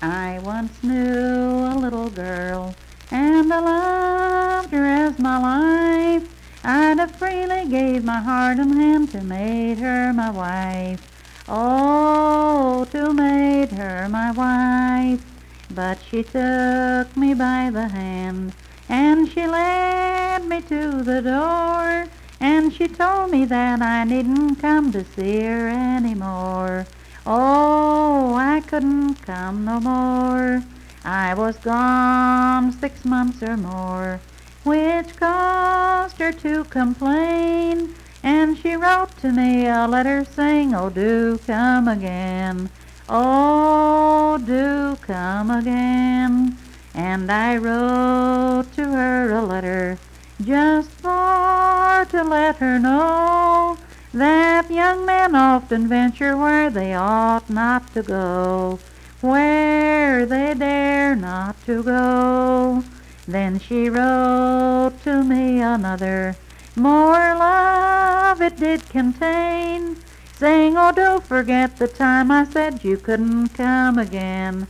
I once knew a little girl, and I loved her as my life. I'd have freely gave my heart and hand to made her my wife. Oh, to made her my wife. But she took me by the hand, and she led me to the door, and she told me that I needn't come to see her anymore. Oh, I couldn't come no more. I was gone 6 months or more, which caused her to complain, and she wrote to me a letter saying, oh, do come again. Oh, do come again. And I wrote to her a letter just for to let her know that young men often venture where they ought not to go, where they dare not to go. Then she wrote to me another, more love it did contain, saying, oh, don't forget the time I said you couldn't come again.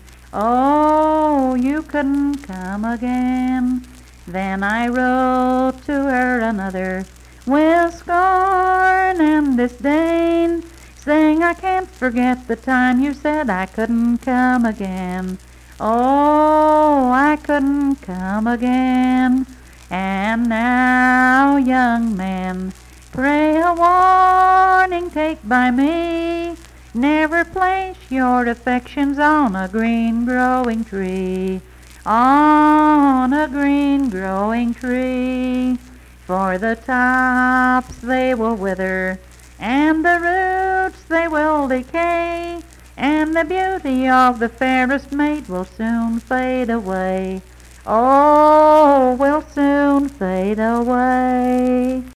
Oh, you couldn't come again. Then I wrote to her another, with scorn and disdain, saying I can't forget the time you said I couldn't come again. Oh, I couldn't come again. And now, young men, pray a warning take by me, never place your affections on a green growing tree, on a green growing tree. For the tops they will wither, and the roots they will decay, and the beauty of the fairest maid will soon fade away. Oh, will soon fade away.